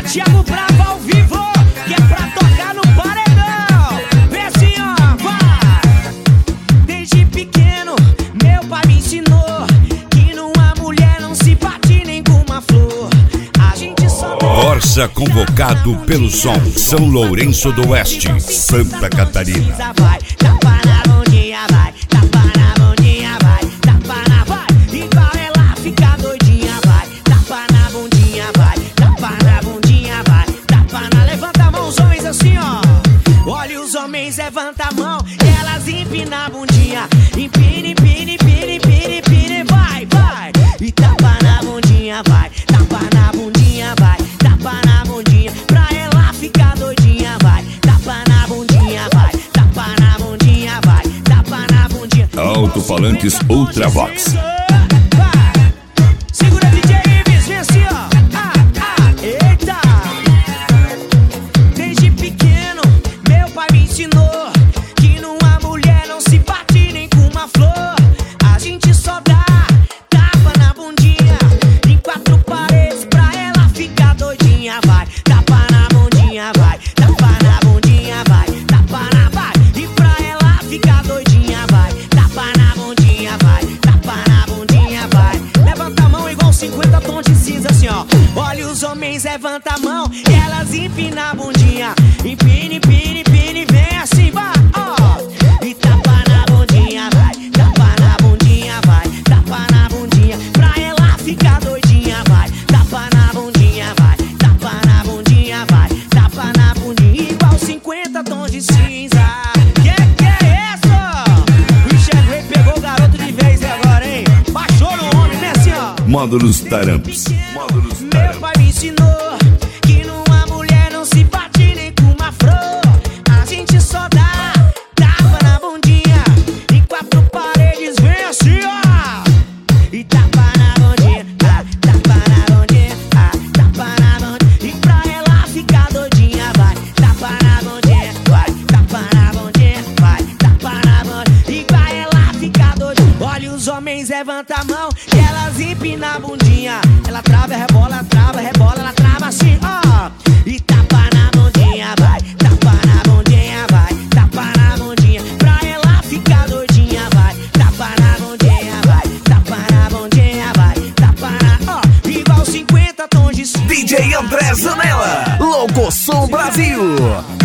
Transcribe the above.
Thiago Bravo ao vivo, que é pra tocar no paredão. Vem assim, ó, vai. Desde pequeno, meu pai me ensinou que numa mulher não se bate nem com uma flor. A gente só... Corsa convocado pelo som São Lourenço do Oeste, Santa Catarina. Vai, tapa na bundinha, vai, tapa na bundinha, vai, tapa na, vai. Igual ela fica doidinha, vai, tapa na bundinha, vai, tapa na bundinha, vai, tapa na. Levanta a mão, os homens assim, ó. Olha os homens, levanta a mão, elas empinam a bundinha. Empina, empina, empina, empina, empina, vai, vai. E tapa na bundinha, vai, tapa na bundinha, vai, tapa na bundinha. Pra ela ficar doidinha, vai, tapa na bundinha, vai, tapa na bundinha, vai, tapa na bundinha. Alto-falantes Ultravox. Segura DJ Ives, vem assim, ó. Eita. Desde pequeno, meu pai me ensinou que numa mulher não se bate nem com uma flor. A gente só dá tapa na bundinha, em quatro paredes, pra ela ficar doidinha, vai. Tapa na bundinha, vai, tapa na bundinha, vai, tapa na, vai. E pra ela ficar doidinha, vai, tapa na bundinha, vai, tapa na bundinha, vai. Levanta a mão igual 50 tons de cinza, assim, ó. Olha os homens, levanta a mão, e elas empinam a bundinha. Empina, empina, empina, e vem assim, vai, ó. E tapa na bundinha, vai, tapa na bundinha, vai, tapa na bundinha. Pra ela ficar doidinha, vai, tapa na bundinha, vai, tapa na bundinha, vai, tapa na bundinha. Igual 50 tons de cinza. Que é isso? O Chegou pegou o garoto de vez agora, hein? Baixou no homem, né, assim, ó. Módulos Taramps. Meu pai me ensinou que numa mulher não se bate nem com uma flor. A gente só dá tapa na bundinha, em quatro paredes, vem assim, ó. E tapa na bundinha, tapa na bundinha, tapa na bundinha. E pra ela ficar doidinha, vai, tapa na bundinha, vai, tapa na bundinha, vai, tapa na bundinha. E pra ela ficar doidinha. Olha os homens, levanta a mão, que elas empinam a bundinha. Ela trava, rebola, ela trava assim, ó. E tapa na bundinha, vai, tapa na bundinha, vai, tapa na bundinha. Pra ela ficar doidinha, vai, tapa na bundinha, vai, tapa na bundinha, vai, tapa na, ó. Igual 50 tons de cinza. DJ André Zanella, Louco Som Brasil.